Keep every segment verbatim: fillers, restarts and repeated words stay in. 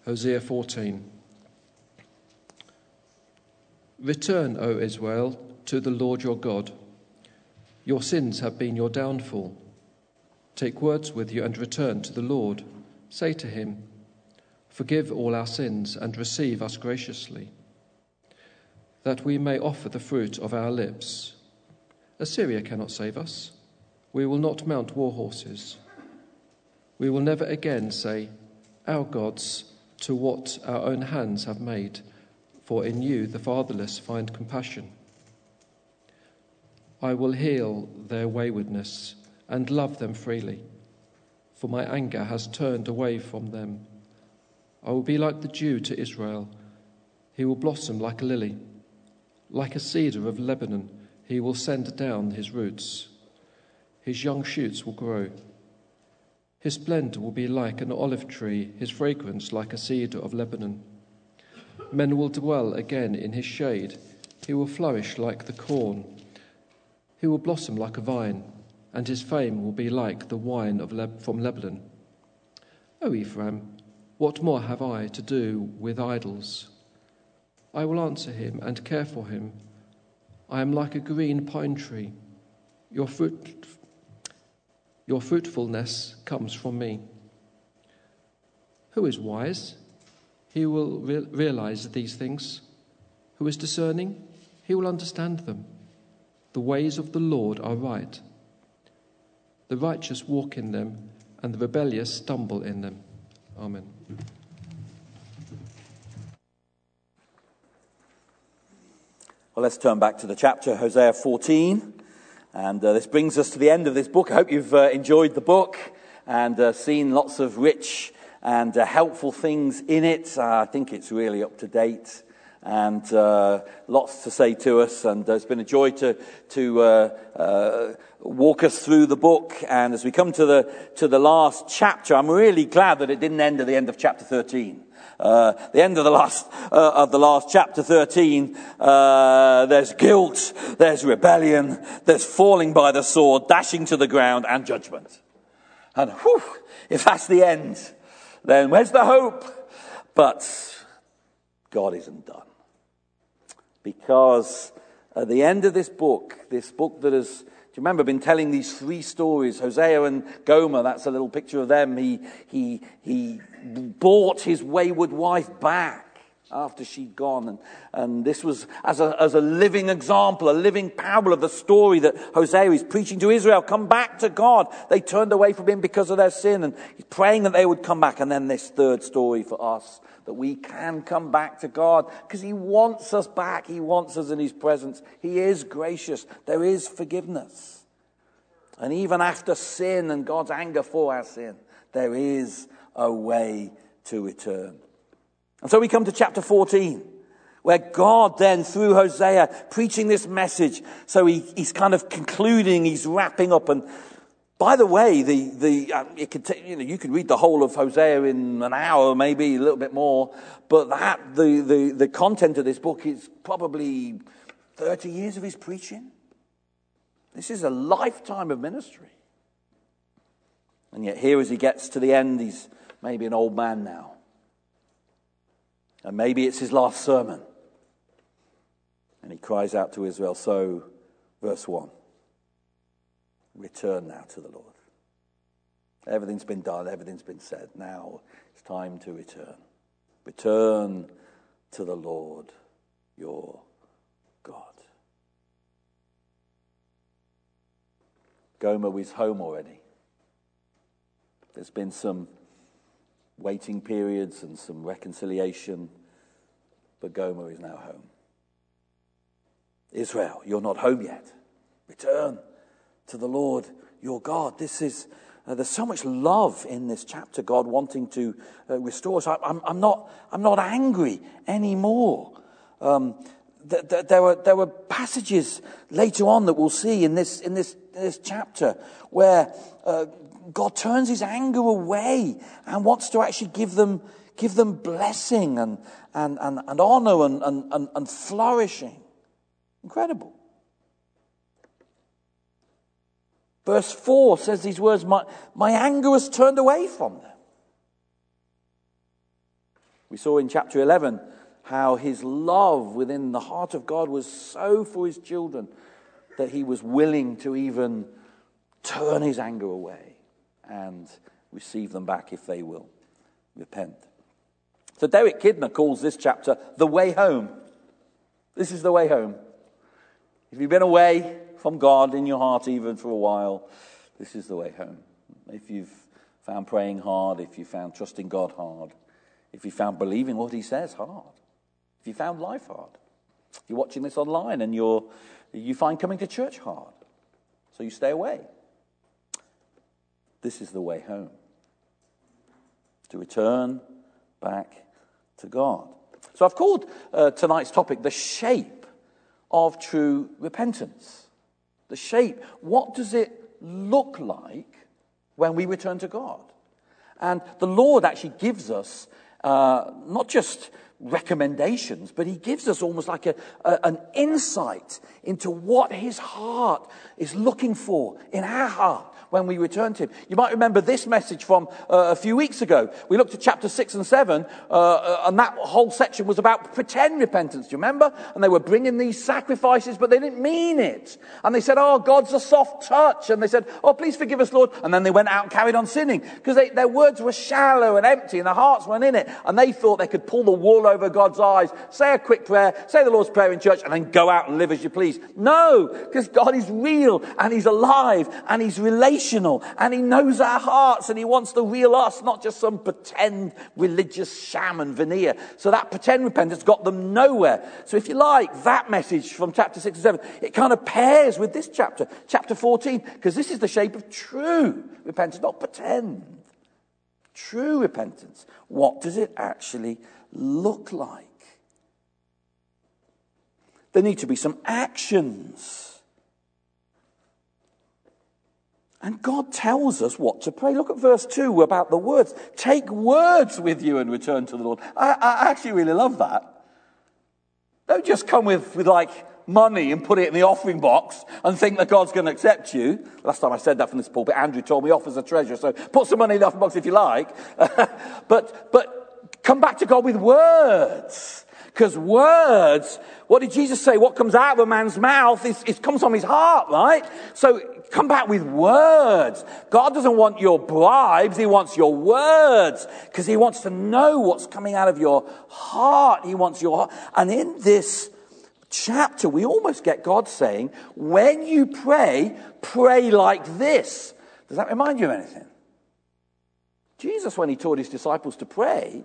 Hosea fourteen. Return, O Israel, to the Lord your God. Your sins have been your downfall. Take words with you and return to the Lord. Say to him, forgive all our sins and receive us graciously, that we may offer the fruit of our lips. Assyria cannot save us. We will not mount war horses. We will never again say, our gods, to what our own hands have made, for in you the fatherless find compassion. I will heal their waywardness and love them freely, for my anger has turned away from them. I will be like the dew to Israel. He will blossom like a lily. Like a cedar of Lebanon, he will send down his roots. His young shoots will grow. His splendor will be like an olive tree, his fragrance like a cedar of Lebanon. Men will dwell again in his shade. He will flourish like the corn. He will blossom like a vine, and his fame will be like the wine of Leb- from Lebanon. O Ephraim, what more have I to do with idols? I will answer him and care for him. I am like a green pine tree. Your fruit, your fruitfulness comes from me. Who is wise? He will re- realize these things. Who is discerning? He will understand them. The ways of the Lord are right. The righteous walk in them, and the rebellious stumble in them. Amen. Well, let's turn back to the chapter, Hosea fourteen. And uh, this brings us to the end of this book. I hope you've uh, enjoyed the book and uh, seen lots of rich and uh, helpful things in it. Uh, I think it's really up to date and uh, lots to say to us. And uh, it's been a joy to to uh, uh, walk us through the book. And as we come to the to the last chapter, I'm really glad that it didn't end at the end of chapter thirteen. Uh, the end of the last uh, of the last chapter thirteen, uh, there's guilt, there's rebellion, there's falling by the sword, dashing to the ground, and judgment. And whew, if that's the end, then where's the hope? But God isn't done. Because at the end of this book, this book that has, do you remember, been telling these three stories, Hosea and Gomer, that's a little picture of them. He, he, he bought his wayward wife back after she'd gone. And, and this was as a, as a living example, a living parable of the story that Hosea is preaching to Israel. Come back to God. They turned away from him because of their sin, and he's praying that they would come back. And then this third story for us, that we can come back to God because he wants us back. He wants us in his presence. He is gracious. There is forgiveness. And even after sin and God's anger for our sin, there is a way to return. And so we come to chapter fourteen, where God then, through Hosea, preaching this message. So he, he's kind of concluding, he's wrapping up. And by the way, the the uh, it could t- you know you could read the whole of Hosea in an hour, maybe a little bit more. But that the the the content of this book is probably thirty years of his preaching. This is a lifetime of ministry. And yet here, as he gets to the end, he's maybe an old man now, and maybe it's his last sermon. And he cries out to Israel. So, verse one. Return now to the Lord. Everything's been done. Everything's been said. Now it's time to return. Return to the Lord your God. Gomer was home already. There's been some waiting periods and some reconciliation, but Gomer is now home. Israel, you're not home yet. Return to the Lord your God. This is uh, there's so much love in this chapter. God wanting to uh, restore us. I, I'm, I'm not. I'm not angry anymore. Um, th- th- there were there were passages later on that we'll see in this in this in this chapter where uh, God turns his anger away and wants to actually give them give them blessing and and and, and honor and, and and and flourishing. Incredible. Verse four says these words, my, my anger has turned away from them. We saw in chapter eleven how his love within the heart of God was so for his children that he was willing to even turn his anger away and receive them back if they will repent. So Derek Kidner calls this chapter the way home. This is the way home. If you've been away from God in your heart even for a while, this is the way home. If you've found praying hard, if you found trusting God hard, if you found believing what he says hard, if you found life hard, if you're watching this online and you're you find coming to church hard, so you stay away, this is the way home. To return back to God. So I've called uh, tonight's topic the shape of true repentance. The shape. What does it look like when we return to God? And the Lord actually gives us uh, not just recommendations, but he gives us almost like a, a, an insight into what his heart is looking for in our heart when we return to him. You might remember this message from uh, a few weeks ago. We looked at chapter six and seven, uh, and that whole section was about pretend repentance. Do you remember? And they were bringing these sacrifices, but they didn't mean it. And they said, oh, God's a soft touch. And they said, oh, please forgive us, Lord. And then they went out and carried on sinning because their words were shallow and empty and their hearts weren't in it. And they thought they could pull the wool over God's eyes, say a quick prayer, say the Lord's Prayer in church, and then go out and live as you please. No, because God is real and he's alive and he's relational and he knows our hearts and he wants the real us, not just some pretend religious sham and veneer. So that pretend repentance got them nowhere. So if you like, that message from chapter six and seven, it kind of pairs with this chapter, chapter fourteen, because this is the shape of true repentance, not pretend. True repentance. What does it actually look like? There need to be some actions. And God tells us what to pray. Look at verse two about the words. Take words with you and return to the Lord. I, I actually really love that. Don't just come with, with like money and put it in the offering box and think that God's going to accept you. Last time I said that from this pulpit, Andrew told me offers a treasure. So put some money in the offering box if you like. but, but come back to God with words. Because words, what did Jesus say? What comes out of a man's mouth is, it comes from his heart, right? So come back with words. God doesn't want your bribes. He wants your words. Because he wants to know what's coming out of your heart. He wants your heart. And in this chapter, we almost get God saying, when you pray, pray like this. Does that remind you of anything? Jesus, when he taught his disciples to pray,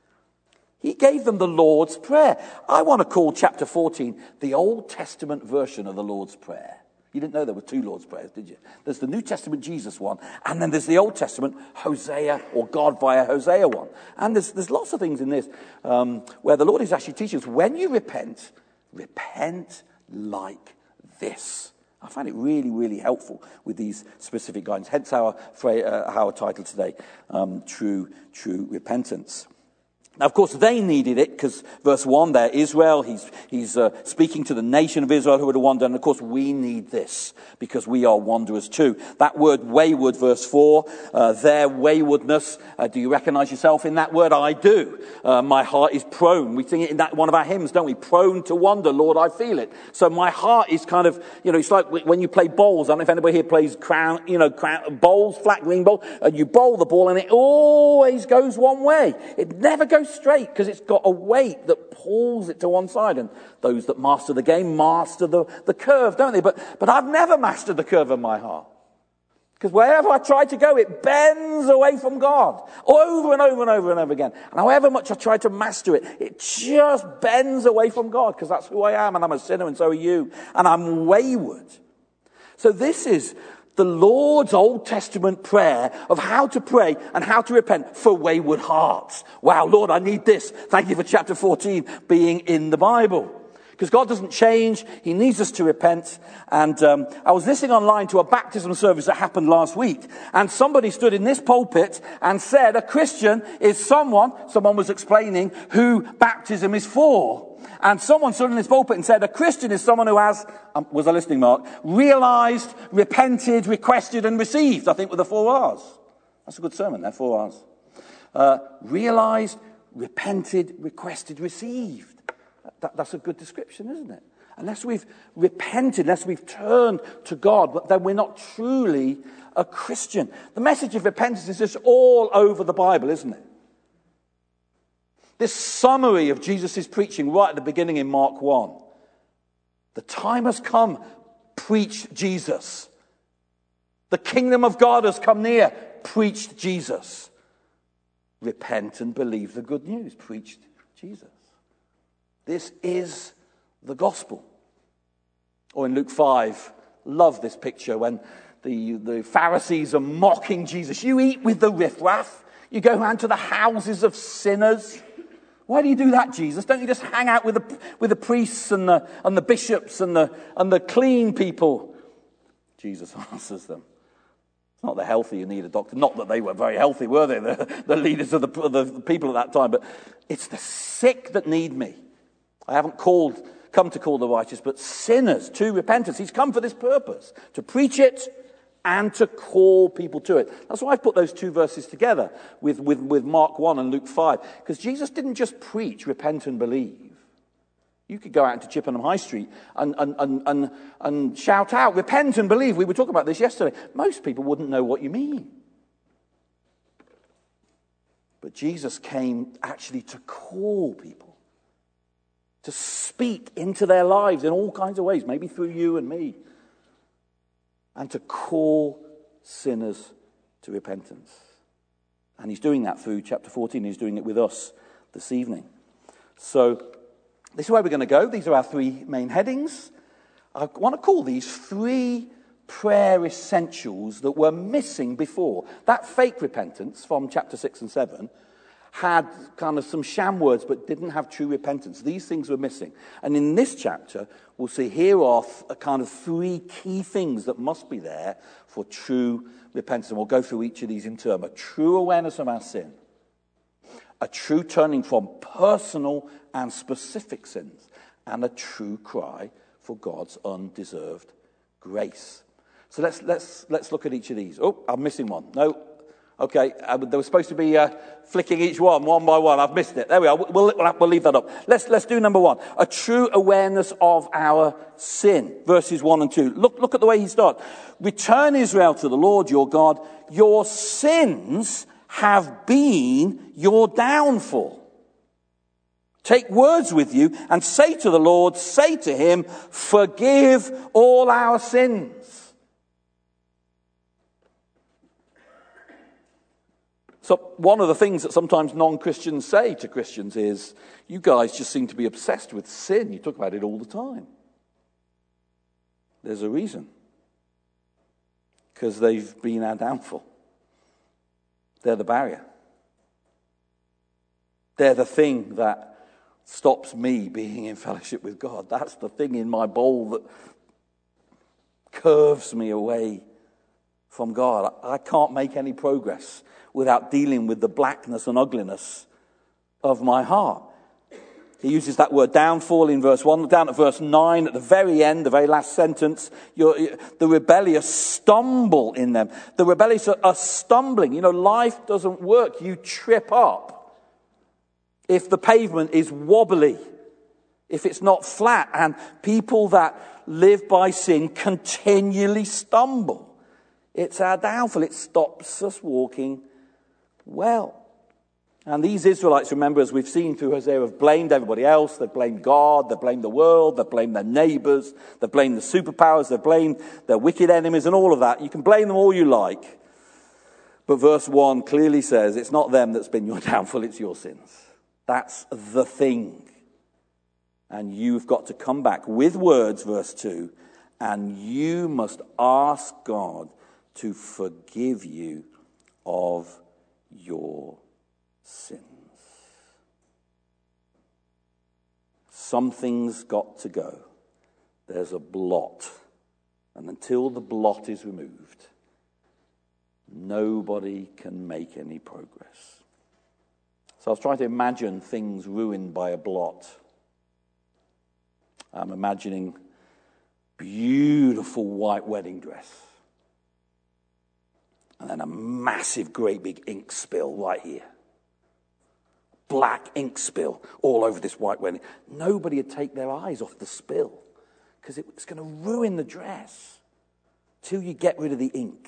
he gave them the Lord's Prayer. I want to call chapter fourteen the Old Testament version of the Lord's Prayer. You didn't know there were two Lord's Prayers, did you? There's the New Testament Jesus one, and then there's the Old Testament Hosea, or God via Hosea one. And there's, there's lots of things in this um, where the Lord is actually teaching us, when you repent, repent like this. I find it really, really helpful with these specific guidance. Hence our, uh, our title today, um, True, True Repentance. Now, of course, they needed it because verse one there, Israel, he's, he's uh, speaking to the nation of Israel who were to wander. And, of course, we need this because we are wanderers too. That word wayward, verse four, uh, their waywardness. Uh, do you recognize yourself in that word? I do. Uh, my heart is prone. We sing it in that one of our hymns, don't we? Prone to wander, Lord, I feel it. So my heart is kind of, you know, it's like when you play bowls. I don't know if anybody here plays crown, you know, crown, bowls, flat green bowl. And you bowl the ball and it always goes one way. It never goes straight because it's got a weight that pulls it to one side. And those that master the game master the, the curve, don't they? But, but I've never mastered the curve of my heart. Because wherever I try to go, it bends away from God. Over and over and over and over again. And however much I try to master it, it just bends away from God. Because that's who I am, and I'm a sinner, and so are you. And I'm wayward. So this is the Lord's Old Testament prayer of how to pray and how to repent for wayward hearts. Wow, Lord, I need this. Thank you for chapter fourteen being in the Bible. Because God doesn't change. He needs us to repent. And um, I was listening online to a baptism service that happened last week. And somebody stood in this pulpit and said a Christian is someone, someone was explaining who baptism is for. And someone stood in this pulpit and said a Christian is someone who has, um, was a listening mark, realized, repented, requested and received. I think with the four R's. That's a good sermon there, four R's. Uh, realized, repented, requested, received. That, that's a good description, isn't it? Unless we've repented, unless we've turned to God, then we're not truly a Christian. The message of repentance is just all over the Bible, isn't it? This summary of Jesus' preaching right at the beginning in Mark one. The time has come, preach Jesus. The kingdom of God has come near, preached Jesus. Repent and believe the good news, preached Jesus. This is the gospel. Or in Luke five, love this picture when the, the Pharisees are mocking Jesus. You eat with the riffraff. You go round to the houses of sinners. Why do you do that, Jesus? Don't you just hang out with the, with the priests and the, and the bishops and the, and the clean people? Jesus answers them. It's not the healthy you need a doctor. Not that they were very healthy, were they? The, the leaders of the, the people at that time. But it's the sick that need me. I haven't called, come to call the righteous, but sinners to repentance. He's come for this purpose, to preach it and to call people to it. That's why I've put those two verses together with, with, with Mark one and Luke five. Because Jesus didn't just preach, repent and believe. You could go out into Chippenham High Street and, and, and, and, and shout out, repent and believe. We were talking about this yesterday. Most people wouldn't know what you mean. But Jesus came actually to call people, to speak into their lives in all kinds of ways, maybe through you and me, and to call sinners to repentance. And he's doing that through chapter fourteen. He's doing it with us this evening. So this is where we're going to go. These are our three main headings. I want to call these three prayer essentials that were missing before. That fake repentance from chapter six and seven had kind of some sham words but didn't have true repentance. These things were missing. And in this chapter, we'll see here are a kind of three key things that must be there for true repentance. And we'll go through each of these in turn. A true awareness of our sin. A true turning from personal and specific sins. And a true cry for God's undeserved grace. So let's let's let's look at each of these. Oh, I'm missing one. No. Okay, uh, there was supposed to be uh, flicking each one, one by one. I've missed it. There we are. We'll, we'll, we'll leave that up. Let's, let's do number one. A true awareness of our sin. Verses one and two. Look, look at the way he starts. Return, Israel, to the Lord your God. Your sins have been your downfall. Take words with you and say to the Lord, say to him, forgive all our sins. So one of the things that sometimes non-Christians say to Christians is, you guys just seem to be obsessed with sin. You talk about it all the time. There's a reason. Because they've been our downfall. They're the barrier. They're the thing that stops me being in fellowship with God. That's the thing in my bowl that curves me away from God. I can't make any progress without dealing with the blackness and ugliness of my heart. He uses that word downfall in verse one. Down at verse nine, at the very end, the very last sentence, you're, the rebellious stumble in them. The rebellious are, are stumbling. You know, life doesn't work. You trip up. If the pavement is wobbly, if it's not flat, and people that live by sin continually stumble. It's our downfall. It stops us walking well. And these Israelites, remember, as we've seen through Hosea, have blamed everybody else. They've blamed God. They've blamed the world. They've blamed their neighbors. They've blamed the superpowers. They've blamed their wicked enemies and all of that. You can blame them all you like. But verse one clearly says it's not them that's been your downfall, it's your sins. That's the thing. And you've got to come back with words, verse two, and you must ask God to forgive you of your sins. Something's got to go. There's a blot. And until the blot is removed, nobody can make any progress. So I was trying to imagine things ruined by a blot. I'm imagining beautiful white wedding dress. And then a massive, great big ink spill right here. black ink spill all over this white wedding. Nobody would take their eyes off the spill because it was going to ruin the dress till you get rid of the ink.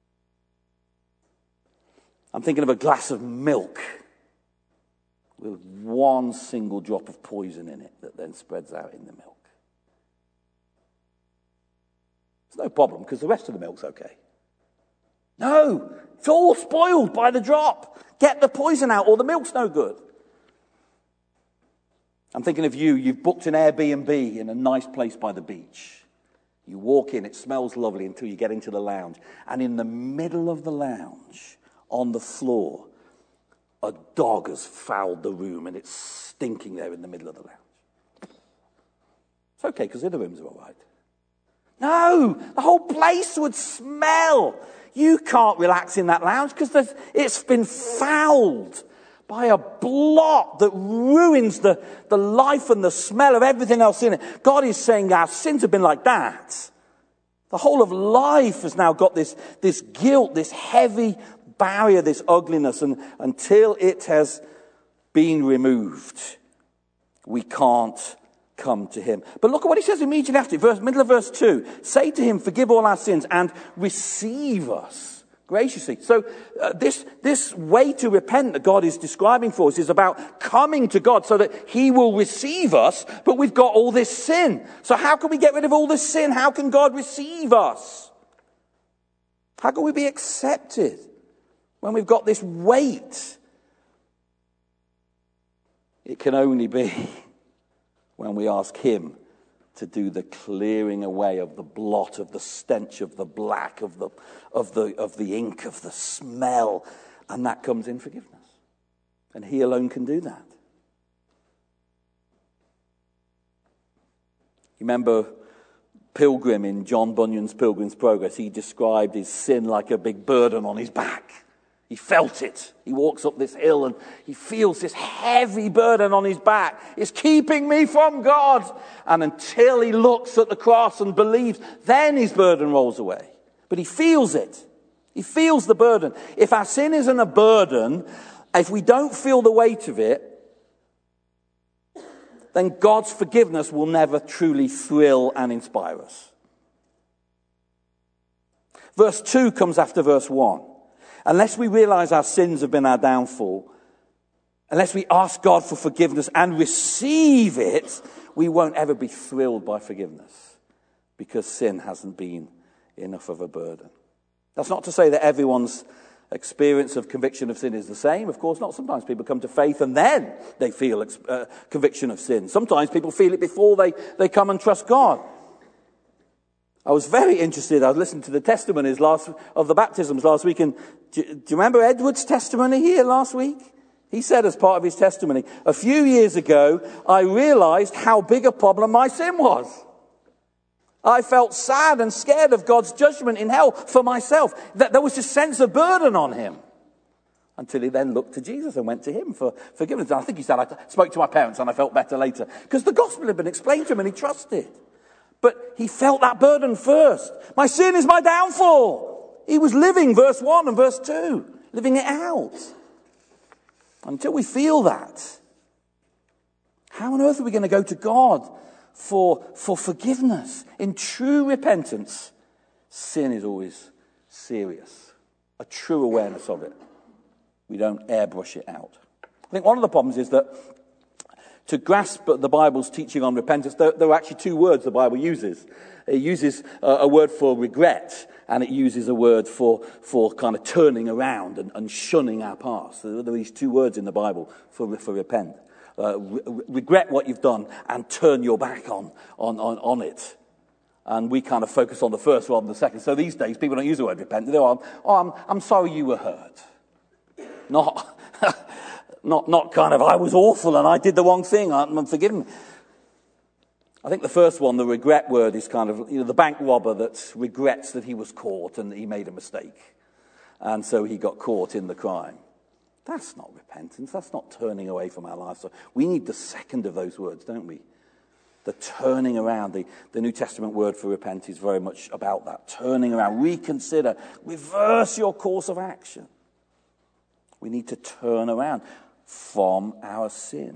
I'm thinking of a glass of milk with one single drop of poison in it that then spreads out in the milk. It's no problem because the rest of the milk's okay. No, it's all spoiled by the drop. Get the poison out or the milk's no good. I'm thinking of you. You've booked an Airbnb in a nice place by the beach. You walk in, it smells lovely until you get into the lounge. And in the middle of the lounge, on the floor, a dog has fouled the room and it's stinking there in the middle of the lounge. It's okay because the other rooms are all right. No, the whole place would smell. You can't relax in that lounge because it's been fouled by a blot that ruins the, the life and the smell of everything else in it. God is saying our sins have been like that. The whole of life has now got this, this guilt, this heavy barrier, this ugliness, and until it has been removed, we can't come to him. But look at what he says immediately after, verse, middle of verse two. Say to him, forgive all our sins and receive us graciously. So uh, this, this way to repent that God is describing for us is about coming to God so that he will receive us, but we've got all this sin. So how can we get rid of all this sin? How can God receive us? How can we be accepted when we've got this weight? It can only be when we ask him to do the clearing away of the blot, of the stench, of the black, of the of the of the ink, of the smell, and that comes in forgiveness. And he alone can do that. You remember Pilgrim in John Bunyan's Pilgrim's Progress? He described his sin like a big burden on his back. He felt it. He walks up this hill and he feels this heavy burden on his back. It's keeping me from God. And until he looks at the cross and believes, then his burden rolls away. But he feels it. He feels the burden. If our sin isn't a burden, if we don't feel the weight of it, then God's forgiveness will never truly thrill and inspire us. Verse two comes after verse one. Unless we realize our sins have been our downfall, unless we ask God for forgiveness and receive it, we won't ever be thrilled by forgiveness because sin hasn't been enough of a burden. That's not to say that everyone's experience of conviction of sin is the same. Of course not. Sometimes people come to faith and then they feel uh, conviction of sin. Sometimes people feel it before they, they come and trust God. I was very interested. I was listening to the testimonies last of the baptisms last week. And do, do you remember Edward's testimony here last week? He said as part of his testimony, a few years ago, I realized how big a problem my sin was. I felt sad and scared of God's judgment in hell for myself. That there was this sense of burden on him. Until he then looked to Jesus and went to him for forgiveness. And I think he said, I spoke to my parents and I felt better later. Because the gospel had been explained to him and he trusted. But he felt that burden first. My sin is my downfall. He was living verse one and verse two. Living it out. Until we feel that, how on earth are we going to go to God for, for forgiveness? In true repentance, sin is always serious. A true awareness of it. We don't airbrush it out. I think one of the problems is that to grasp the Bible's teaching on repentance, there, there are actually two words the Bible uses. It uses a, a word for regret, and it uses a word for, for kind of turning around and, and shunning our past. There are these two words in the Bible for, for repent. Uh, re- regret what you've done and turn your back on, on, on, on it. And we kind of focus on the first rather than the second. So these days, people don't use the word repent. They go, oh, I'm, I'm sorry you were hurt. Not... Not not kind of, I was awful and I did the wrong thing, I'm forgiven. I think the first one, the regret word, is kind of, you know, the bank robber that regrets that he was caught and that he made a mistake. And so he got caught in the crime. That's not repentance. That's not turning away from our lives. So we need the second of those words, don't we? The turning around. The, the New Testament word for repent is very much about that. Turning around, reconsider, reverse your course of action. We need to turn around. from our sin.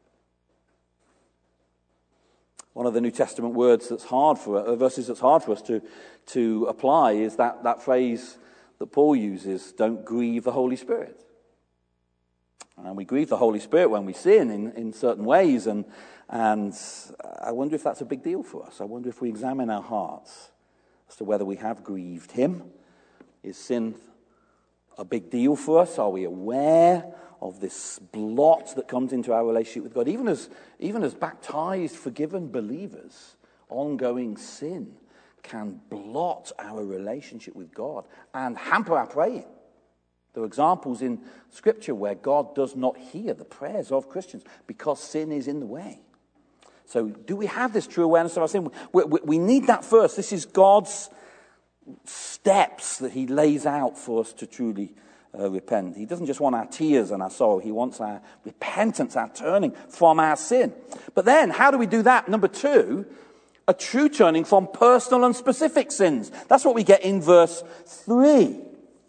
One of the New Testament words that's hard for uh, verses that's hard for us to, to apply is that, that phrase that Paul uses, don't grieve the Holy Spirit. And we grieve the Holy Spirit when we sin in, in certain ways, and, and I wonder if that's a big deal for us. I wonder if we examine our hearts as to whether we have grieved him. Is sin a big deal for us? Are we aware of this blot that comes into our relationship with God? Even as, even as baptized, forgiven believers, ongoing sin can blot our relationship with God and hamper our praying. There are examples in Scripture where God does not hear the prayers of Christians because sin is in the way. So do we have this true awareness of our sin? We, we, we need that first. This is God's steps that he lays out for us to truly uh, repent. He doesn't just want our tears and our sorrow. He wants our repentance, our turning from our sin. But then, how do we do that? Number two, a true turning from personal and specific sins. That's what we get in verse three.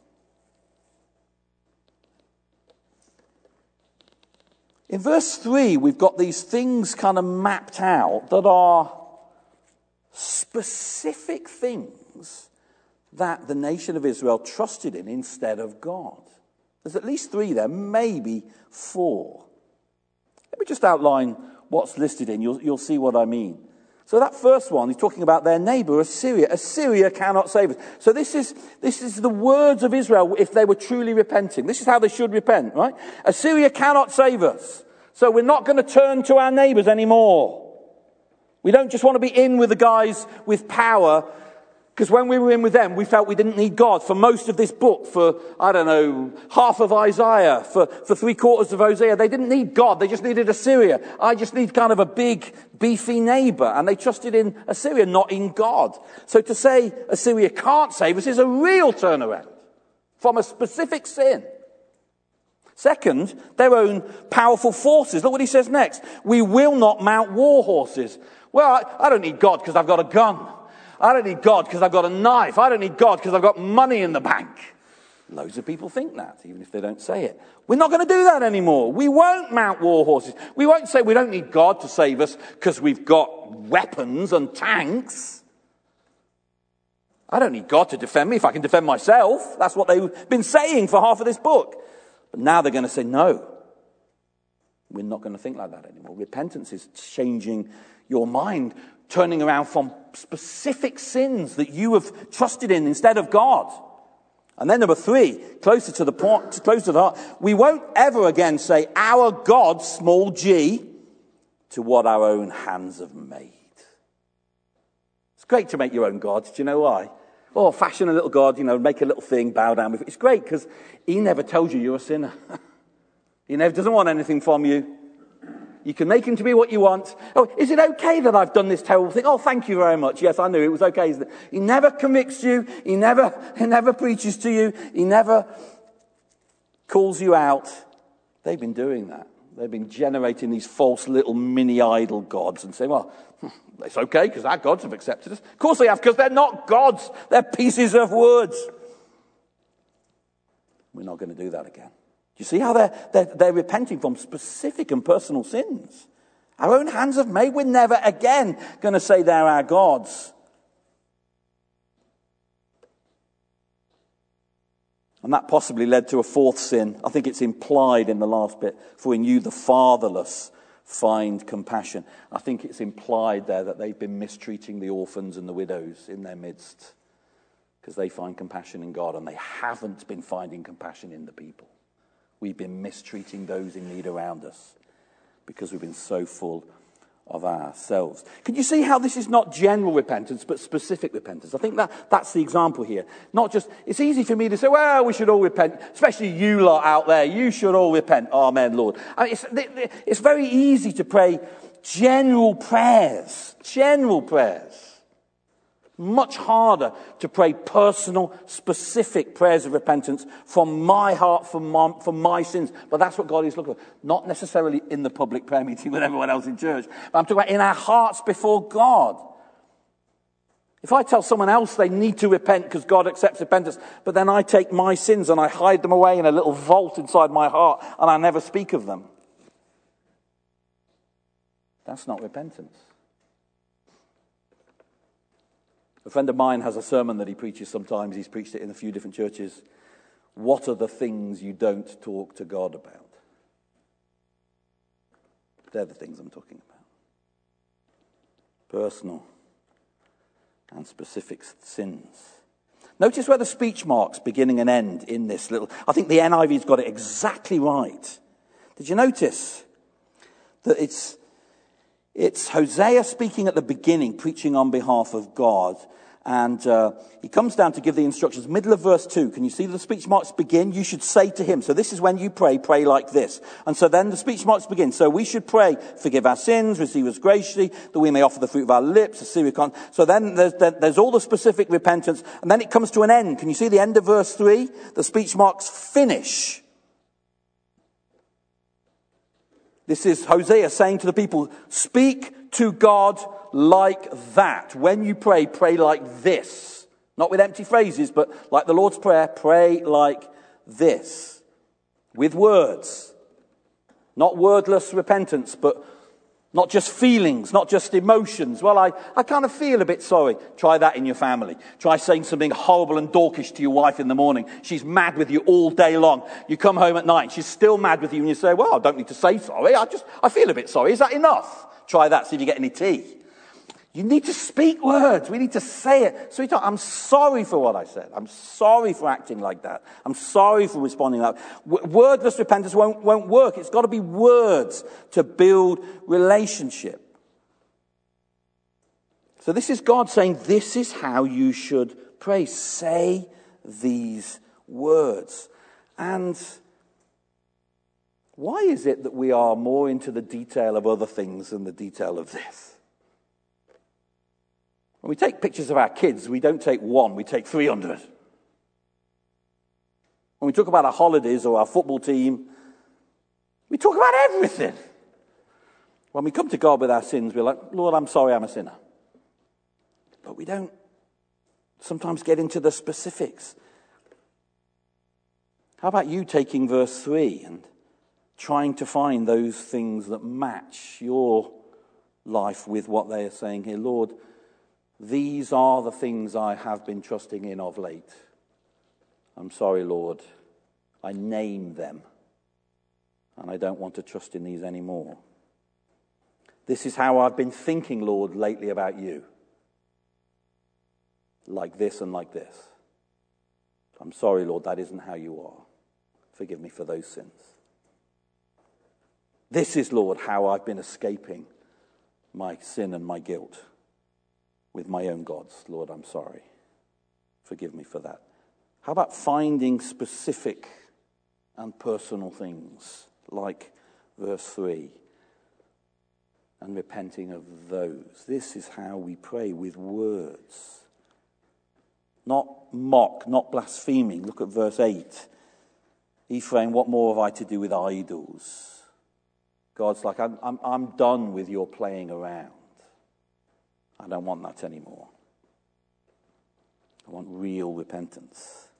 In verse three, we've got these things kind of mapped out that are specific things that the nation of Israel trusted in instead of God. There's at least three there, maybe four. Let me just outline what's listed in. You'll, you'll see what I mean. So that first one, he's talking about their neighbor, Assyria. Assyria cannot save us. So this is, this is the words of Israel if they were truly repenting. This is how they should repent, right? Assyria cannot save us. So we're not going to turn to our neighbors anymore. We don't just want to be in with the guys with power, because when we were in with them, we felt we didn't need God. For most of this book, for, I don't know, half of Isaiah, for, for three quarters of Hosea, they didn't need God. They just needed Assyria. I just need kind of a big, beefy neighbor. And they trusted in Assyria, not in God. So to say Assyria can't save us is a real turnaround from a specific sin. Second, their own powerful forces. Look what he says next. We will not mount war horses. Well, I, I don't need God because I've got a gun. I don't need God because I've got a knife. I don't need God because I've got money in the bank. Loads of people think that, even if they don't say it. We're not going to do that anymore. We won't mount war horses. We won't say we don't need God to save us because we've got weapons and tanks. I don't need God to defend me if I can defend myself. That's what they've been saying for half of this book. But now they're going to say, no, we're not going to think like that anymore. Repentance is changing your mind, turning around from specific sins that you have trusted in instead of God. And then number three, closer to the point, closer to the heart, we won't ever again say our God, small g, to what our own hands have made. It's great to make your own God. Do you know why? Oh, fashion a little God, you know, make a little thing, bow down with it. It's great because he never tells you you're a sinner. He never doesn't want anything from you. You can make him to be what you want. Oh, is it okay that I've done this terrible thing? Oh, thank you very much. Yes, I knew it was okay. He never convicts you. He never, he never preaches to you. He never calls you out. They've been doing that. They've been generating these false little mini idol gods and saying, well, it's okay because our gods have accepted us. Of course they have, because they're not gods. They're pieces of wood. We're not going to do that again. You see how they're, they're, they're repenting from specific and personal sins? Our own hands have made. We're never again going to say they're our gods. And that possibly led to a fourth sin. I think it's implied in the last bit. For in you the fatherless find compassion. I think it's implied there that they've been mistreating the orphans and the widows in their midst, because they find compassion in God and they haven't been finding compassion in the people. We've been mistreating those in need around us because we've been so full of ourselves. Can you see how this is not general repentance, but specific repentance? I think that that's the example here. Not just, it's easy for me to say, well, we should all repent, especially you lot out there. You should all repent. Amen, Lord. I mean, it's, it's very easy to pray general prayers, general prayers. Much harder to pray personal, specific prayers of repentance from my heart, from my, from my sins. But that's what God is looking for. Not necessarily in the public prayer meeting with everyone else in church. But I'm talking about in our hearts before God. If I tell someone else they need to repent because God accepts repentance, but then I take my sins and I hide them away in a little vault inside my heart and I never speak of them, that's not repentance. A friend of mine has a sermon that he preaches sometimes. He's preached it in a few different churches. What are the things you don't talk to God about? They're the things I'm talking about. Personal and specific sins. Notice where the speech marks beginning and end in this little... I think the N I V's got it exactly right. Did you notice that it's, it's Hosea speaking at the beginning, preaching on behalf of God, and uh, he comes down to give the instructions. Middle of verse two, can you see the speech marks begin? You should say to him. So this is when you pray, pray like this. And so then the speech marks begin. So we should pray, forgive our sins, receive us graciously, that we may offer the fruit of our lips, a Syriacon. So then there's, there's all the specific repentance. And then it comes to an end. Can you see the end of verse three? The speech marks finish. This is Hosea saying to the people, speak to God like that. When you pray, pray like this. Not with empty phrases, but like the Lord's Prayer, pray like this. With words. Not wordless repentance, but not just feelings, not just emotions. Well, I, I kind of feel a bit sorry. Try that in your family. Try saying something horrible and dorkish to your wife in the morning. She's mad with you all day long. You come home at night and she's still mad with you and you say, well, I don't need to say sorry. I just, I feel a bit sorry. Is that enough? Try that, see if you get any tea. You need to speak words. We need to say it. Sweetheart, I'm sorry for what I said. I'm sorry for acting like that. I'm sorry for responding like that. W- wordless repentance won't, won't work. It's got to be words to build relationship. So this is God saying, this is how you should pray. Say these words. And why is it that we are more into the detail of other things than the detail of this? When we take pictures of our kids, we don't take one, we take three hundred. When we talk about our holidays or our football team, we talk about everything. When we come to God with our sins, we're like, Lord, I'm sorry I'm a sinner. But we don't sometimes get into the specifics. How about you taking verse three and trying to find those things that match your life with what they are saying here? Lord, these are the things I have been trusting in of late. I'm sorry, Lord. I name them. And I don't want to trust in these anymore. This is how I've been thinking, Lord, lately about you. Like this and like this. I'm sorry, Lord, that isn't how you are. Forgive me for those sins. This is, Lord, how I've been escaping my sin and my guilt. With my own gods. Lord, I'm sorry. Forgive me for that. How about finding specific and personal things like verse three and repenting of those? This is how we pray, with words. Not mock, not blaspheming. Look at verse eight. Ephraim, what more have I to do with idols? God's like, I'm, I'm, I'm done with your playing around. I don't want that anymore. I want real repentance.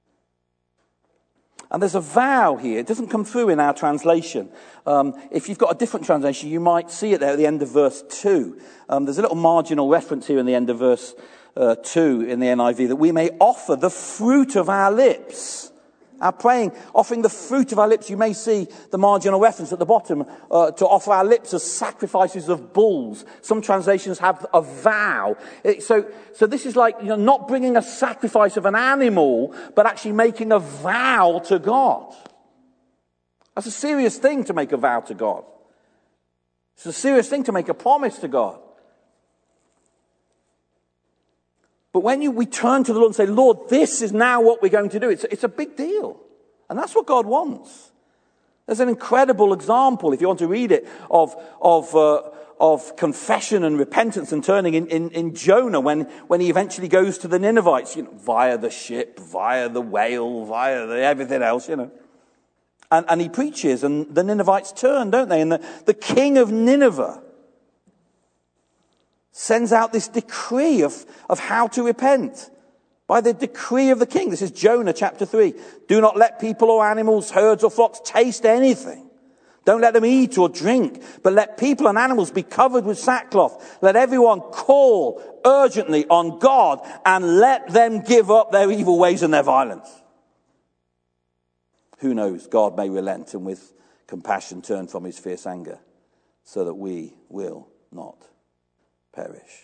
And there's a vow here. It doesn't come through in our translation. Um, if you've got a different translation, you might see it there at the end of verse two. Um, there's a little marginal reference here in the end of verse uh, two in the N I V, that we may offer the fruit of our lips. Our praying, offering the fruit of our lips. You may see the marginal reference at the bottom, uh, to offer our lips as sacrifices of bulls. Some translations have a vow. It, so, so this is like, you know, not bringing a sacrifice of an animal, but actually making a vow to God. That's a serious thing to make a vow to God. It's a serious thing to make a promise to God. But when you, we turn to the Lord and say, Lord, this is now what we're going to do, it's, it's a big deal. And that's what God wants. There's an incredible example, if you want to read it, of, of, uh, of confession and repentance and turning in, in, in Jonah when, when he eventually goes to the Ninevites, you know, via the ship, via the whale, via the everything else, you know. And, and he preaches, and the Ninevites turn, don't they? And the, the king of Nineveh sends out this decree of, of how to repent. By the decree of the king. This is Jonah chapter three. Do not let people or animals, herds or flocks taste anything. Don't let them eat or drink, but let people and animals be covered with sackcloth. Let everyone call urgently on God and let them give up their evil ways and their violence. Who knows, God may relent and with compassion turn from his fierce anger so that we will not perish.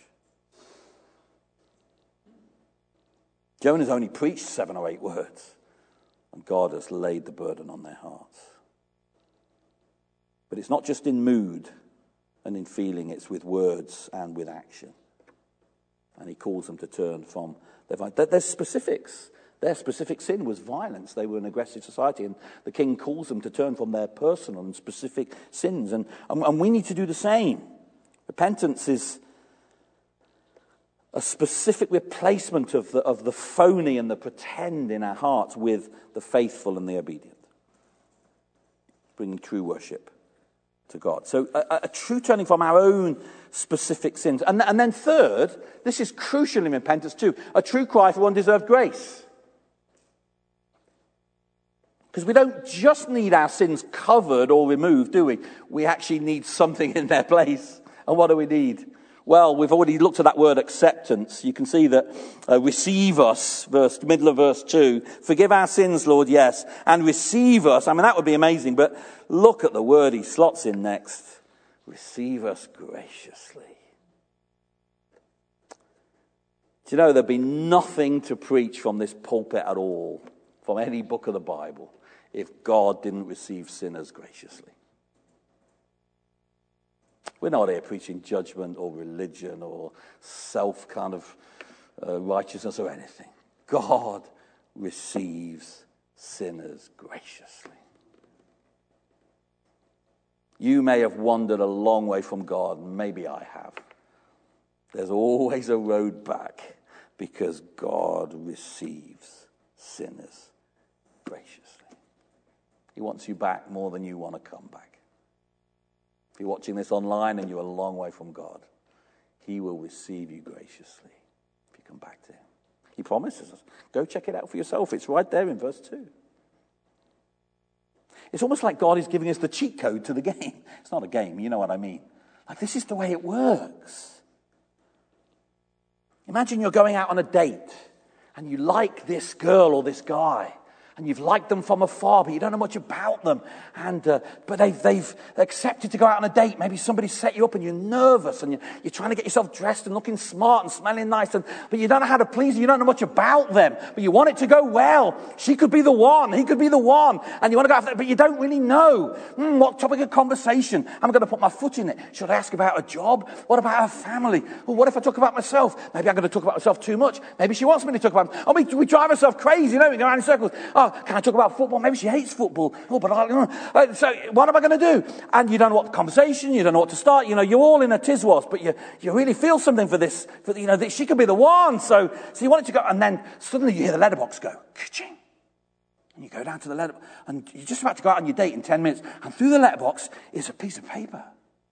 Jonah's only preached seven or eight words, and God has laid the burden on their hearts. But it's not just in mood and in feeling, it's with words and with action. And he calls them to turn from their violence. There's specifics. Their specific sin was violence. They were an aggressive society, and the king calls them to turn from their personal and specific sins. And, and, and we need to do the same. Repentance is a specific replacement of the, of the phony and the pretend in our hearts with the faithful and the obedient. Bringing true worship to God. So a, a true turning from our own specific sins. And, and then third, this is crucial in repentance too, a true cry for undeserved grace. Because we don't just need our sins covered or removed, do we? We actually need something in their place. And what do we need? Well, we've already looked at that word acceptance. You can see that uh, receive us, verse middle of verse two. Forgive our sins, Lord, yes. And receive us. I mean, that would be amazing. But look at the word he slots in next. Receive us graciously. Do you know, there'd be nothing to preach from this pulpit at all, from any book of the Bible, if God didn't receive sinners graciously. We're not here preaching judgment or religion or self kind of uh, righteousness or anything. God receives sinners graciously. You may have wandered a long way from God. Maybe I have. There's always a road back because God receives sinners graciously. He wants you back more than you want to come back. If you're watching this online and you're a long way from God, he will receive you graciously if you come back to him. He promises us. Go check it out for yourself. It's right there in verse two. It's almost like God is giving us the cheat code to the game. It's not a game, you know what I mean. Like, this is the way it works. Imagine you're going out on a date and you like this girl or this guy. And you've liked them from afar, but you don't know much about them. And uh, but they've, they've accepted to go out on a date. Maybe somebody set you up and you're nervous and you're, you're trying to get yourself dressed and looking smart and smelling nice. And, but you don't know how to please them. You don't know much about them. But you want it to go well. She could be the one. He could be the one. And you want to go after it, but you don't really know. Hmm, what topic of conversation? I'm going to put my foot in it. Should I ask about a job? What about her family? Well, what if I talk about myself? Maybe I'm going to talk about myself too much. Maybe she wants me to talk about myself. Oh, we, we drive ourselves crazy, you know, we go around in circles. Oh, can I talk about football? Maybe she hates football. Oh, but I, uh, so what am I going to do? And you don't know what the conversation, you don't know what to start. You know, you're all in a tiswas, but you you really feel something for this. For you know, that she could be the one. So so you want it to go, and then suddenly you hear the letterbox go, ka-ching. And you go down to the letterbox, and you're just about to go out on your date in ten minutes, and through the letterbox is a piece of paper.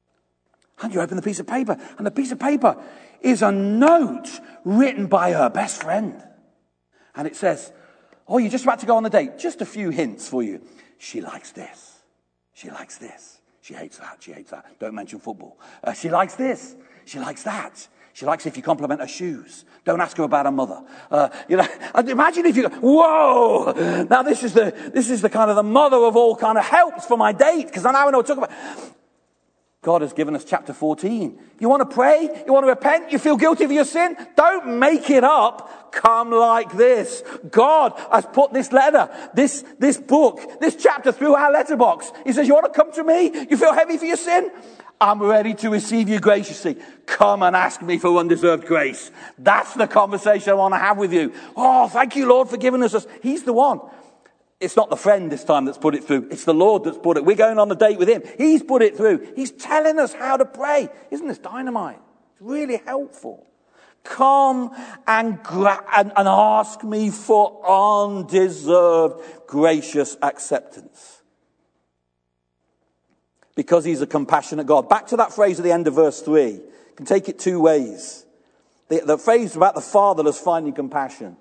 And you open the piece of paper, and the piece of paper is a note written by her best friend. And it says, oh, you're just about to go on the date. Just a few hints for you. She likes this. She likes this. She hates that. She hates that. Don't mention football. Uh, she likes this. She likes that. She likes if you compliment her shoes. Don't ask her about her mother. Uh, you know, imagine if you go, whoa! Now this is the this is the kind of the mother of all kind of helps for my date, because I now know what to talk about. God has given us chapter fourteen. You want to pray? You want to repent? You feel guilty for your sin? Don't make it up. Come like this. God has put this letter, this, this book, this chapter through our letterbox. He says, you want to come to me? You feel heavy for your sin? I'm ready to receive you graciously. Come and ask me for undeserved grace. That's the conversation I want to have with you. Oh, thank you, Lord, for giving us this. He's the one. It's not the friend this time that's put it through. It's the Lord that's put it. We're going on a date with him. He's put it through. He's telling us how to pray. Isn't this dynamite? It's really helpful. Come and, gra- and, and ask me for undeserved gracious acceptance. because he's a compassionate God. Back to that phrase at the end of verse three. You can take it two ways. The, the phrase about the fatherless finding compassion.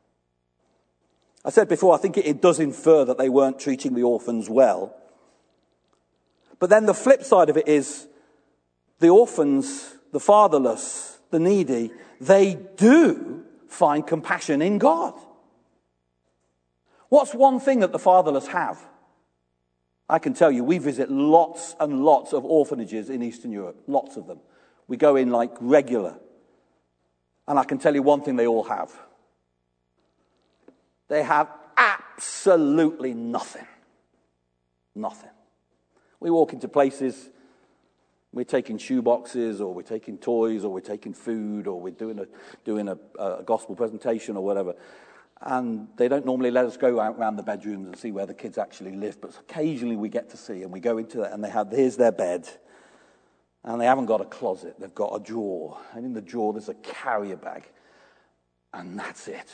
I said before, I think it, it does infer that they weren't treating the orphans well. But then the flip side of it is the orphans, the fatherless, the needy, they do find compassion in God. What's one thing that the fatherless have? I can tell you, we visit lots and lots of orphanages in Eastern Europe. Lots of them. We go in like regular. And I can tell you one thing they all have. They have absolutely nothing. Nothing. We walk into places, we're taking shoe boxes, or we're taking toys, or we're taking food, or we're doing a doing a, a gospel presentation or whatever. And they don't normally let us go out around the bedrooms and see where the kids actually live, but occasionally we get to see, and we go into that, and they have, here's their bed. And they haven't got a closet, they've got a drawer. And in the drawer there's a carrier bag. And that's it.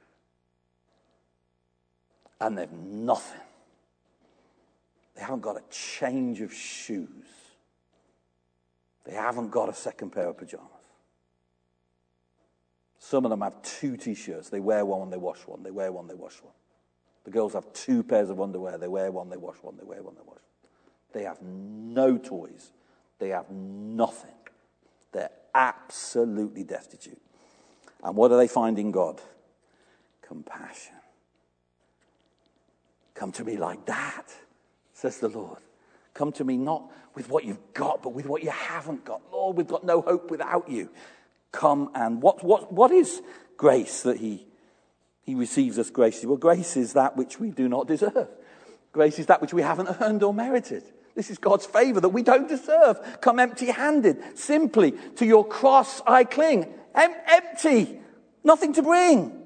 And they've nothing. They haven't got a change of shoes. They haven't got a second pair of pajamas. Some of them have two t-shirts. They wear one and they wash one. They wear one, they wash one. The girls have two pairs of underwear. They wear one, they wash one. They wear one, they wash one. They have no toys. They have nothing. They're absolutely destitute. And what do they find in God? Compassion. Come to me like that, says the Lord. Come to me not with what you've got, but with what you haven't got. Lord, we've got no hope without you. Come and what what what is grace that he he receives us graciously? Well, grace is that which we do not deserve. Grace is that which we haven't earned or merited. This is God's favor that we don't deserve. Come empty-handed. Simply to your cross I cling. Em- empty. Nothing to bring.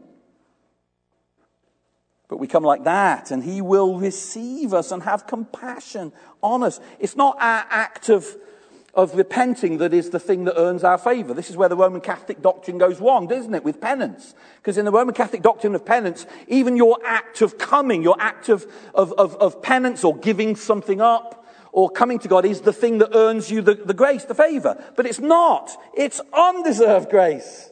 But we come like that, and he will receive us and have compassion on us. It's not our act of, of repenting that is the thing that earns our favor. This is where the Roman Catholic doctrine goes wrong, doesn't it, with penance? Because in the Roman Catholic doctrine of penance, even your act of coming, your act of, of, of, of penance or giving something up or coming to God is the thing that earns you the, the grace, the favor. But it's not. It's undeserved grace.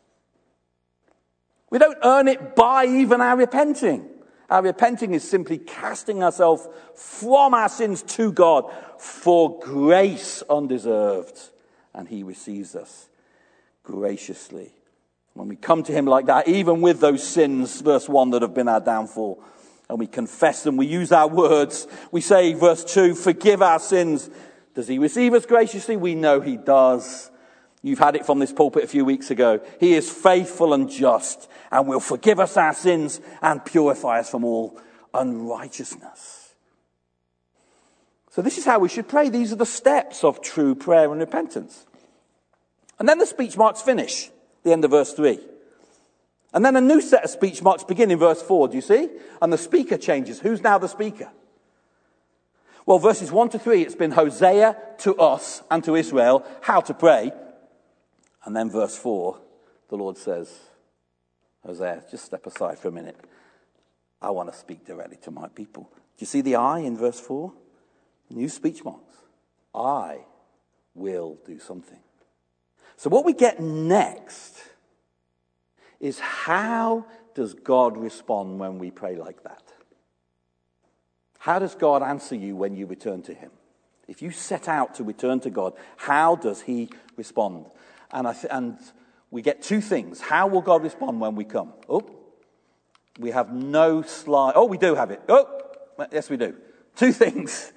We don't earn it by even our repenting. Our repenting is simply casting ourselves from our sins to God for grace undeserved. And he receives us graciously. When we come to him like that, even with those sins, verse one, that have been our downfall, and we confess them, we use our words, we say, verse two, forgive our sins. Does he receive us graciously? We know he does. You've had it from this pulpit a few weeks ago. He is faithful and just and will forgive us our sins and purify us from all unrighteousness. So this is how we should pray. These are the steps of true prayer and repentance. And then the speech marks finish, the end of verse three. And then a new set of speech marks begin in verse four, do you see? And the speaker changes. Who's now the speaker? Well, verses one to three, it's been Hosea to us and to Israel, how to pray. And then verse four, the Lord says, Hosea, just step aside for a minute. I want to speak directly to my people. Do you see the I in verse four? New speech marks. I will do something. So what we get next is, how does God respond when we pray like that? How does God answer you when you return to him? If you set out to return to God, how does he respond? And, I th- and we get two things. How will God respond when we come? Oh, we have no slide. Oh, we do have it. Oh, yes, we do. Two things.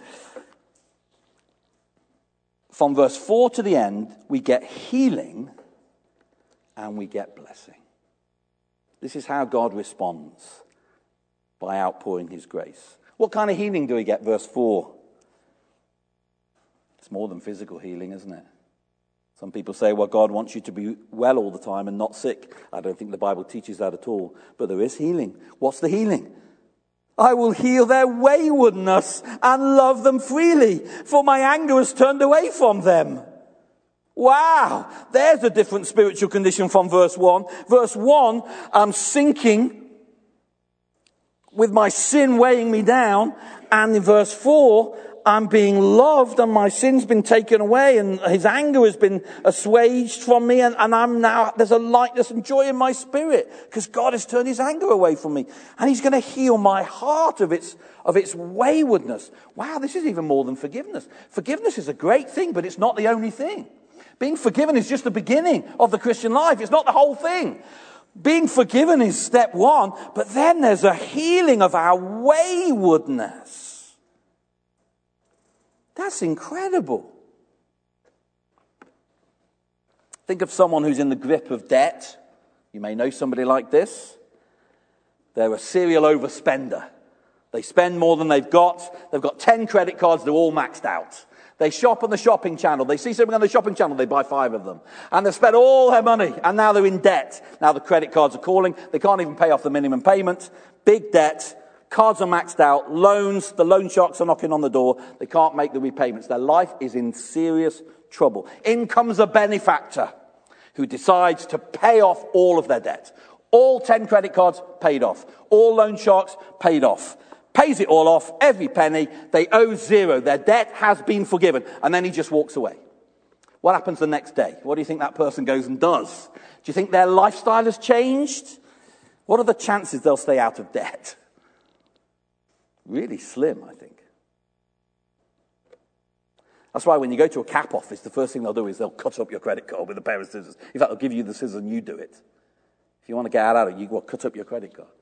From verse four to the end, we get healing and we get blessing. This is how God responds, by outpouring his grace. What kind of healing do we get? Verse four. It's more than physical healing, isn't it? Some people say, well, God wants you to be well all the time and not sick. I don't think the Bible teaches that at all. But there is healing. What's the healing? I will heal their waywardness and love them freely, for my anger has turned away from them. Wow, there's a different spiritual condition from verse one. Verse one, I'm sinking with my sin weighing me down. And in verse four, I'm being loved and my sin's been taken away and his anger has been assuaged from me, and, and I'm now, there's a lightness and joy in my spirit because God has turned his anger away from me, and he's going to heal my heart of its of its waywardness. Wow, this is even more than forgiveness. Forgiveness is a great thing, but it's not the only thing. Being forgiven is just the beginning of the Christian life. It's not the whole thing. Being forgiven is step one, but then there's a healing of our waywardness. That's incredible. Think of someone who's in the grip of debt. You may know somebody like this. They're a serial overspender. They spend more than they've got. They've got ten credit cards. They're all maxed out. They shop on the shopping channel. They see something on the shopping channel. They buy five of them. And they've spent all their money. And now they're in debt. Now the credit cards are calling. They can't even pay off the minimum payment. Big debt. Cards are maxed out. Loans. The loan sharks are knocking on the door. They can't make the repayments. Their life is in serious trouble. In comes a benefactor who decides to pay off all of their debt. All ten credit cards paid off. All loan sharks paid off. Pays it all off, every penny. They owe zero. Their debt has been forgiven. And then he just walks away. What happens the next day? What do you think that person goes and does? Do you think their lifestyle has changed? What are the chances they'll stay out of debt? Really slim, I think. That's why when you go to a cap office, the first thing they'll do is they'll cut up your credit card with a pair of scissors. In fact, they'll give you the scissors and you do it. If you want to get out of it, you go cut up your credit card.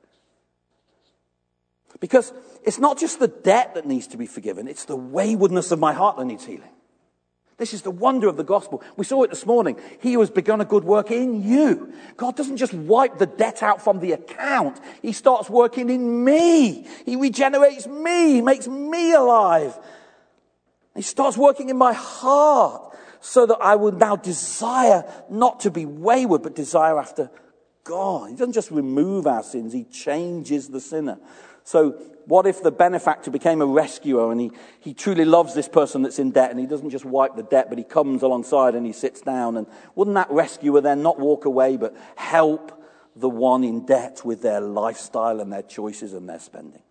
Because it's not just the debt that needs to be forgiven, it's the waywardness of my heart that needs healing. This is the wonder of the gospel. We saw it this morning. He who has begun a good work in you. God doesn't just wipe the debt out from the account. He starts working in me. He regenerates me. He makes me alive. He starts working in my heart so that I will now desire not to be wayward, but desire after God. He doesn't just remove our sins. He changes the sinner. So what if the benefactor became a rescuer and he, he truly loves this person that's in debt, and he doesn't just wipe the debt, but he comes alongside and he sits down, and wouldn't that rescuer then not walk away but help the one in debt with their lifestyle and their choices and their spending?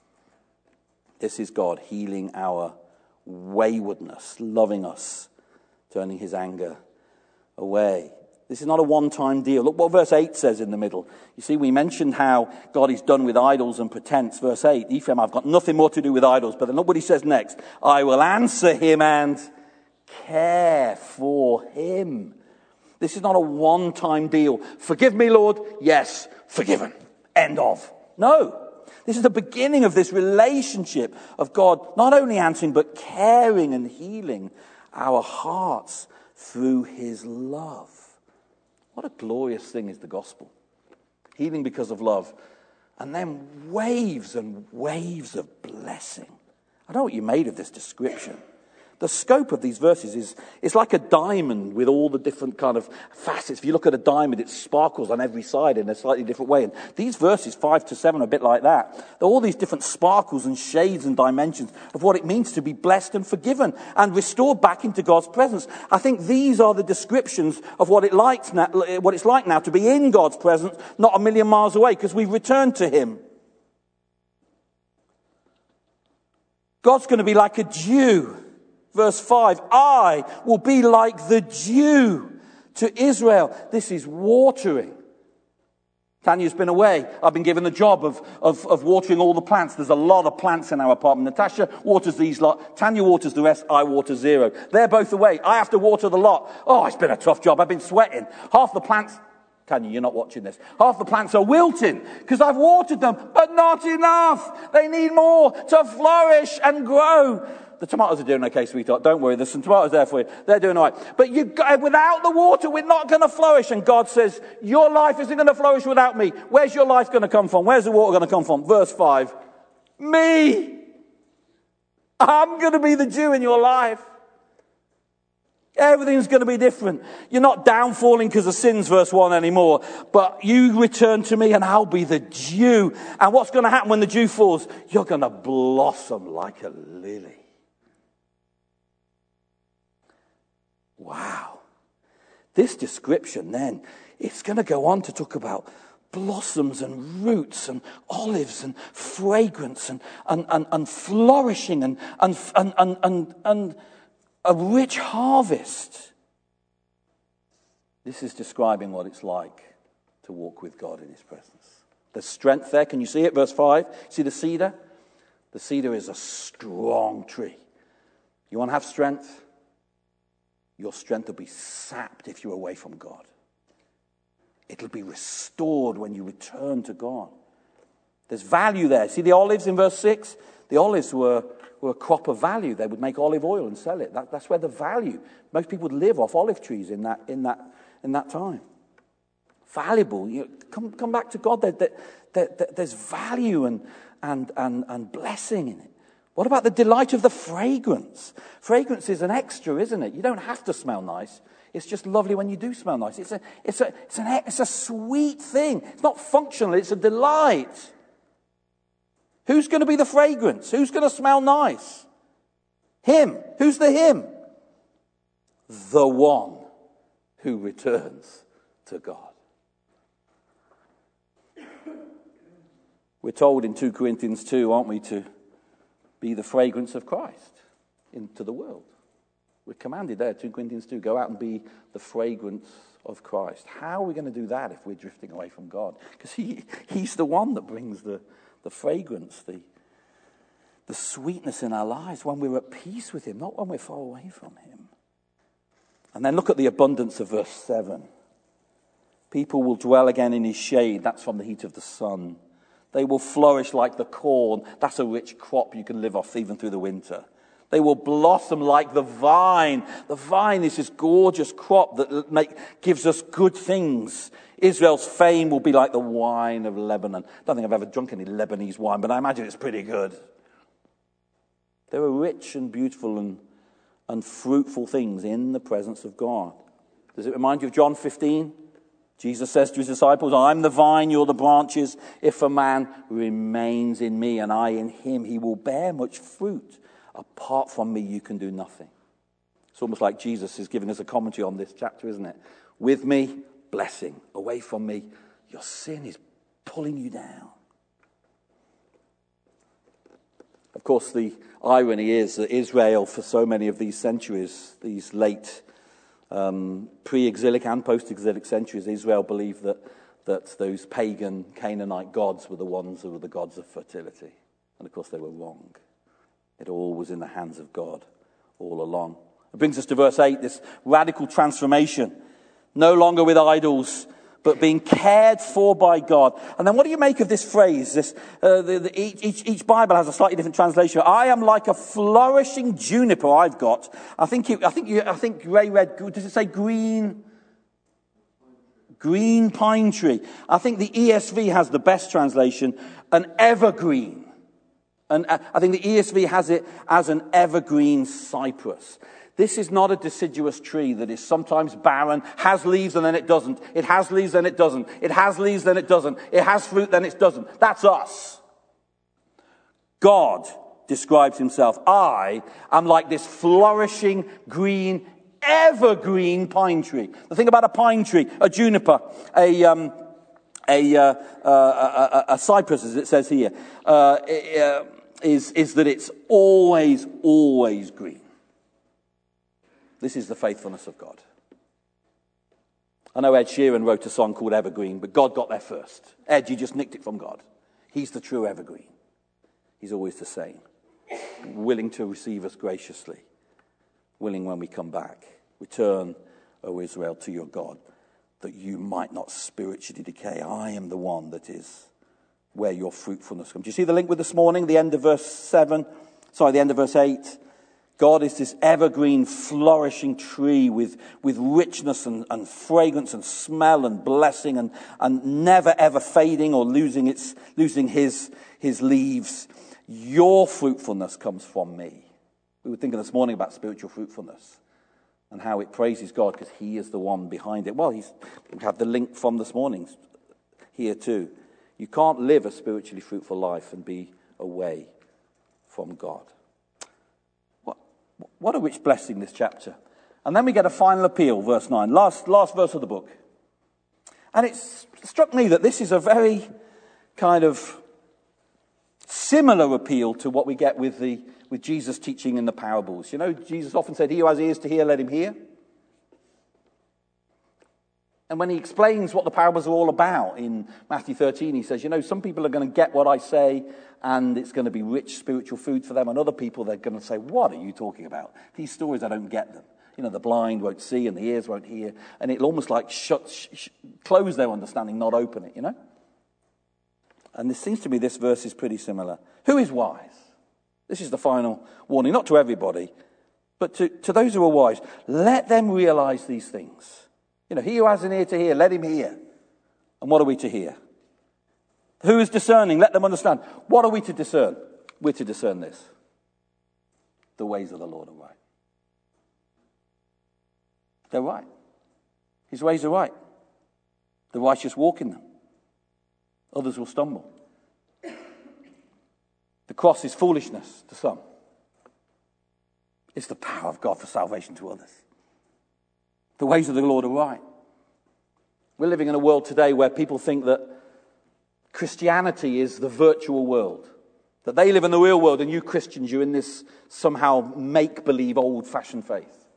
This is God healing our waywardness, loving us, turning his anger away. This is not a one-time deal. Look what verse eight says in the middle. You see, we mentioned how God is done with idols and pretense. Verse eight, Ephraim, I've got nothing more to do with idols. But then look what he says next. I will answer him and care for him. This is not a one-time deal. Forgive me, Lord. Yes, forgiven. End of. No. This is the beginning of this relationship of God not only answering, but caring and healing our hearts through his love. What a glorious thing is the gospel. Healing because of love. And then waves and waves of blessing. I don't know what you made of this description. The scope of these verses is it's like a diamond with all the different kind of facets. If you look at a diamond, it sparkles on every side in a slightly different way. And these verses, five to seven, are a bit like that. There are all these different sparkles and shades and dimensions of what it means to be blessed and forgiven and restored back into God's presence. I think these are the descriptions of what, it likes now, what it's like now to be in God's presence, not a million miles away, because we've returned to him. God's going to be like a Jew. Verse five, I will be like the dew to Israel. This is watering. Tanya's been away. I've been given the job of, of, of watering all the plants. There's a lot of plants in our apartment. Natasha waters these lot. Tanya waters the rest. I water zero. They're both away. I have to water the lot. Oh, it's been a tough job. I've been sweating. Half the plants... Tanya, you're not watching this. Half the plants are wilting because I've watered them, but not enough. They need more to flourish and grow. The tomatoes are doing okay, sweetheart. Don't worry. There's some tomatoes there for you. They're doing all right. But you, without the water, we're not going to flourish. And God says, your life isn't going to flourish without me. Where's your life going to come from? Where's the water going to come from? Verse five. Me. I'm going to be the dew in your life. Everything's going to be different. You're not downfalling because of sins, verse one, anymore. But you return to me and I'll be the dew. And what's going to happen when the dew falls? You're going to blossom like a lily. Wow. This description then, it's going to go on to talk about blossoms and roots and olives and fragrance and, and, and, and flourishing and, and, and, and, and, and a rich harvest. This is describing what it's like to walk with God in his presence. There's strength there. Can you see it? Verse five. See the cedar? The cedar is a strong tree. You want to have strength? Your strength will be sapped if you're away from God. It'll be restored when you return to God. There's value there. See the olives in verse six? The olives were, were a crop of value. They would make olive oil and sell it. That, that's where the value. Most people would live off olive trees in that in that in that time. Valuable. You know, come come back to God. There, there, there, there's value and and and and blessing in it. What about the delight of the fragrance? Fragrance is an extra, isn't it? You don't have to smell nice. It's just lovely when you do smell nice. It's a, it's a, it's an, it's a sweet thing. It's not functional. It's a delight. Who's going to be the fragrance? Who's going to smell nice? Him. Who's the him? The one who returns to God. We're told in Second Corinthians two, aren't we, to be the fragrance of Christ into the world. We're commanded there, Second Corinthians two, go out and be the fragrance of Christ. How are we going to do that if we're drifting away from God? Because he, he's the one that brings the, the fragrance, the, the sweetness in our lives when we're at peace with him, not when we're far away from him. And then look at the abundance of verse seven. People will dwell again in his shade. That's from the heat of the sun. They will flourish like the corn. That's a rich crop you can live off even through the winter. They will blossom like the vine. The vine is this gorgeous crop that make, gives us good things. Israel's fame will be like the wine of Lebanon. I don't think I've ever drunk any Lebanese wine, but I imagine it's pretty good. There are rich and beautiful and, and fruitful things in the presence of God. Does it remind you of John fifteen? Jesus says to his disciples, I'm the vine, you're the branches. If a man remains in me and I in him, he will bear much fruit. Apart from me, you can do nothing. It's almost like Jesus is giving us a commentary on this chapter, isn't it? With me, blessing. Away from me, your sin is pulling you down. Of course, the irony is that Israel, for so many of these centuries, these late um, pre-exilic and post-exilic centuries, Israel believed that, that those pagan Canaanite gods were the ones who were the gods of fertility. And of course, they were wrong. It all was in the hands of God all along. It brings us to verse eight, this radical transformation. No longer with idols, but being cared for by God. And then what do you make of this phrase? This, uh, the, the, each, each Bible has a slightly different translation. I am like a flourishing juniper I've got. I think, it, I think, you, I think Ray read, does it say green? Green pine tree. I think the E S V has the best translation, an evergreen. And I think the E S V has it as an evergreen cypress. This is not a deciduous tree that is sometimes barren, has leaves and then it doesn't. It has leaves, then it doesn't. It has leaves, then it doesn't. It has fruit, then it doesn't. That's us. God describes himself. I am like this flourishing green, evergreen pine tree. The thing about a pine tree, a juniper, a... Um, A, uh, uh, a, a cypress, as it says here, uh, uh, is, is that it's always, always green. This is the faithfulness of God. I know Ed Sheeran wrote a song called Evergreen, but God got there first. Ed, you just nicked it from God. He's the true evergreen. He's always the same. Willing to receive us graciously. Willing when we come back. Return, O Israel, to your God, that you might not spiritually decay. I am the one that is where your fruitfulness comes. Do you see the link with this morning? The end of verse seven. Sorry, the end of verse eight. God is this evergreen, flourishing tree with, with richness and, and fragrance and smell and blessing and, and never ever fading or losing its losing his, his leaves. Your fruitfulness comes from me. We were thinking this morning about spiritual fruitfulness and how it praises God because he is the one behind it. Well, he's, we have the link from this morning here too. You can't live a spiritually fruitful life and be away from God. What, what a rich blessing, this chapter. And then we get a final appeal, verse nine. Last, last verse of the book. And it struck me that this is a very kind of similar appeal to what we get with the with Jesus teaching in the parables. You know, Jesus often said, he who has ears to hear, let him hear. And when he explains what the parables are all about in Matthew thirteen, he says, you know, some people are going to get what I say and it's going to be rich spiritual food for them. And other people, they're going to say, what are you talking about? These stories, I don't get them. You know, the blind won't see and the ears won't hear. And it'll almost like shut, sh- sh- close their understanding, not open it, you know. And this seems to me this verse is pretty similar. Who is wise? This is the final warning, not to everybody, but to, to those who are wise. Let them realize these things. You know, he who has an ear to hear, let him hear. And what are we to hear? Who is discerning? Let them understand. What are we to discern? We're to discern this. The ways of the Lord are right. They're right. His ways are right. The righteous walk in them. Others will stumble. The cross is foolishness to some. It's the power of God for salvation to others. The ways of the Lord are right. We're living in a world today where people think that Christianity is the virtual world. That they live in the real world and you Christians, you're in this somehow make-believe old-fashioned faith.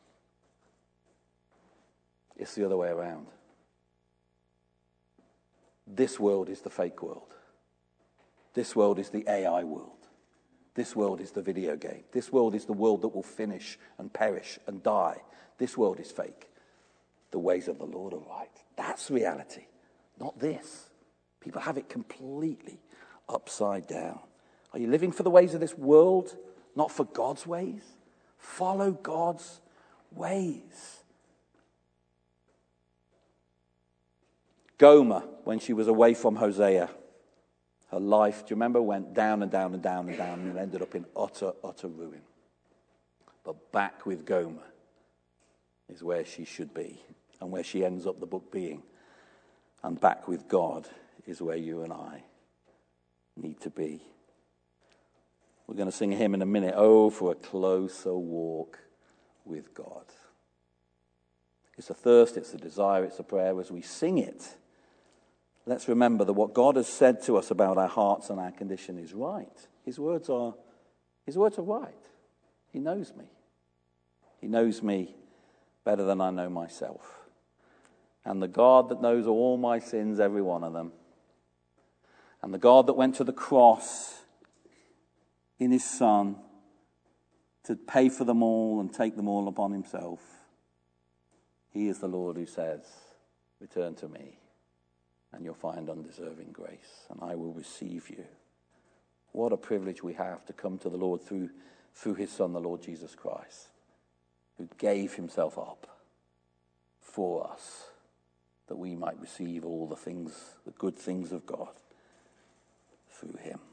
It's the other way around. This world is the fake world. This world is the A I world. This world is the video game. This world is the world that will finish and perish and die. This world is fake. The ways of the Lord are right. That's reality, not this. People have it completely upside down. Are you living for the ways of this world, not for God's ways? Follow God's ways. Gomer, when she was away from Hosea, her life, do you remember, went down and down and down and down and ended up in utter, utter ruin. But back with Gomer is where she should be and where she ends up the book being. And back with God is where you and I need to be. We're going to sing a hymn in a minute. Oh, for a closer walk with God. It's a thirst, it's a desire, it's a prayer. As we sing it, let's remember that what God has said to us about our hearts and our condition is right. His words are, his words are right. He knows me. He knows me better than I know myself. And the God that knows all my sins, every one of them, and the God that went to the cross in his Son to pay for them all and take them all upon himself, he is the Lord who says, return to me, and you'll find undeserving grace, and I will receive you. What a privilege we have to come to the Lord through, through his Son, the Lord Jesus Christ, who gave himself up for us, that we might receive all the things, the good things of God through him.